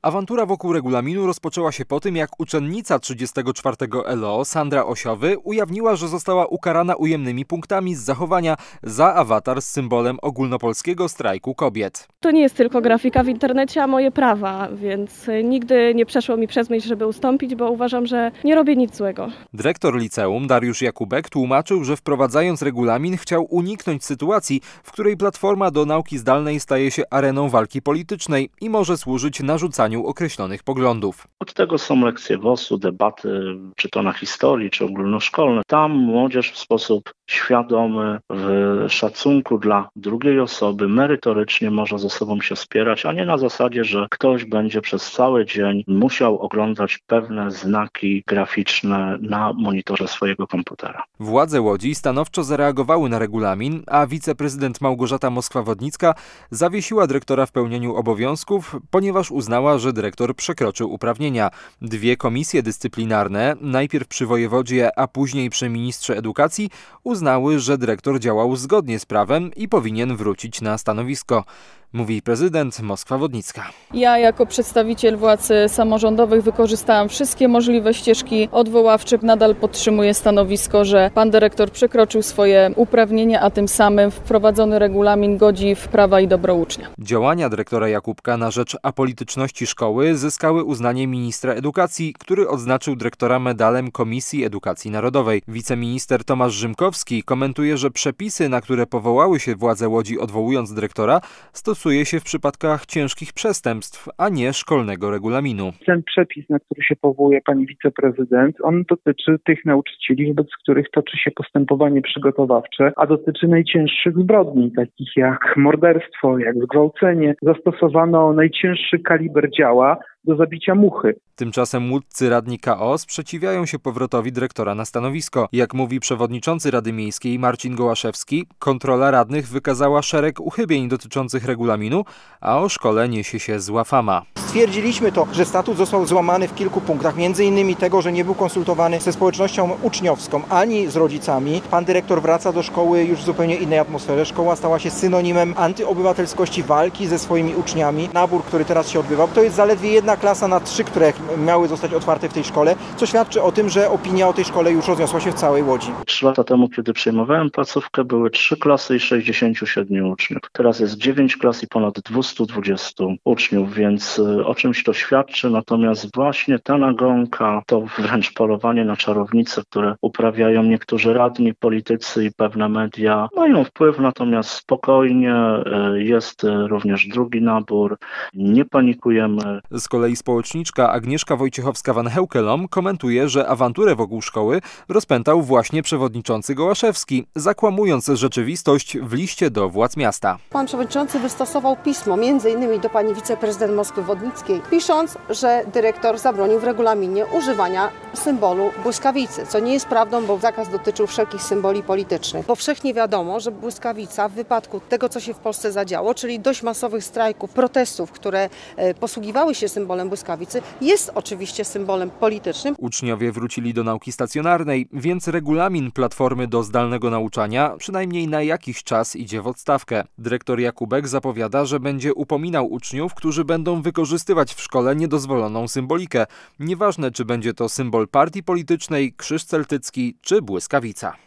Awantura wokół regulaminu rozpoczęła się po tym, jak uczennica 34 LO Sandra Osiowy ujawniła, że została ukarana ujemnymi punktami z zachowania za awatar z symbolem ogólnopolskiego strajku kobiet. To nie jest tylko grafika w internecie, a moje prawa, więc nigdy nie przeszło mi przez myśl, żeby ustąpić, bo uważam, że nie robię nic złego. Dyrektor liceum Dariusz Jakubek tłumaczył, że wprowadzając regulamin chciał uniknąć sytuacji, w której platforma do nauki zdalnej staje się areną walki politycznej i może służyć narzucaniu określonych poglądów. Od tego są lekcje WOS-u, debaty, czy to na historii, czy ogólnoszkolne. Tam młodzież w sposób świadomy, w szacunku dla drugiej osoby, merytorycznie może ze sobą się wspierać, a nie na zasadzie, że ktoś będzie przez cały dzień musiał oglądać pewne znaki graficzne na monitorze swojego komputera. Władze Łodzi stanowczo zareagowały na regulamin, a wiceprezydent Małgorzata Moskwa-Wodnicka zawiesiła dyrektora w pełnieniu obowiązków, ponieważ uznała, że dyrektor przekroczył uprawnienia. Dwie komisje dyscyplinarne, najpierw przy wojewodzie, a później przy ministrze edukacji, uznały, że dyrektor działał zgodnie z prawem i powinien wrócić na stanowisko. Mówi prezydent Moskwa-Wodnicka. Ja jako przedstawiciel władz samorządowych wykorzystałam wszystkie możliwe ścieżki odwoławcze. Nadal podtrzymuję stanowisko, że pan dyrektor przekroczył swoje uprawnienia, a tym samym wprowadzony regulamin godzi w prawa i dobro ucznia. Działania dyrektora Jakubka na rzecz apolityczności szkoły zyskały uznanie ministra edukacji, który odznaczył dyrektora medalem Komisji Edukacji Narodowej. Wiceminister Tomasz Rzymkowski komentuje, że przepisy, na które powołały się władze Łodzi odwołując dyrektora, stosuje się w przypadkach ciężkich przestępstw, a nie szkolnego regulaminu. Ten przepis, na który się powołuje pani wiceprezydent, on dotyczy tych nauczycieli, wobec których toczy się postępowanie przygotowawcze, a dotyczy najcięższych zbrodni, takich jak morderstwo, jak zgwałcenie. Zastosowano najcięższy kaliber działa do zabicia muchy. Tymczasem łódzcy radni KO sprzeciwiają się powrotowi dyrektora na stanowisko. Jak mówi przewodniczący Rady Miejskiej Marcin Gołaszewski, kontrola radnych wykazała szereg uchybień dotyczących regulaminu, a o szkole niesie się zła fama. Stwierdziliśmy to, że statut został złamany w kilku punktach, m.in. tego, że nie był konsultowany ze społecznością uczniowską ani z rodzicami. Pan dyrektor wraca do szkoły już w zupełnie innej atmosferze. Szkoła stała się synonimem antyobywatelskości, walki ze swoimi uczniami. Nabór, który teraz się odbywał, to jest zaledwie jedna klasa na 3, które miały zostać otwarte w tej szkole, co świadczy o tym, że opinia o tej szkole już rozniosła się w całej Łodzi. 3 lata temu, kiedy przejmowałem placówkę, były 3 klasy i 67 uczniów. Teraz jest 9 klas i ponad 220 uczniów, więc o czymś to świadczy. Natomiast właśnie ta nagonka, to wręcz polowanie na czarownice, które uprawiają niektórzy radni, politycy i pewne media, mają wpływ, natomiast spokojnie, jest również drugi nabór, nie panikujemy. Z kolei społeczniczka Agnieszka Wojciechowska-Van Heukelom komentuje, że awanturę wokół szkoły rozpętał właśnie przewodniczący Gołaszewski, zakłamując rzeczywistość w liście do władz miasta. Pan przewodniczący wystosował pismo m.in. do pani wiceprezydent Moskwy-Wodnickiej, pisząc, że dyrektor zabronił w regulaminie używania symbolu błyskawicy, co nie jest prawdą, bo zakaz dotyczył wszelkich symboli politycznych. Powszechnie wiadomo, że błyskawica w wypadku tego, co się w Polsce zadziało, czyli dość masowych strajków, protestów, które posługiwały się symbolem błyskawicy, jest oczywiście symbolem politycznym. Uczniowie wrócili do nauki stacjonarnej, więc regulamin platformy do zdalnego nauczania przynajmniej na jakiś czas idzie w odstawkę. Dyrektor Jakubek zapowiada, że będzie upominał uczniów, którzy będą wykorzystywać w szkole niedozwoloną symbolikę. Nieważne, czy będzie to symbol partii politycznej, krzyż celtycki czy błyskawica.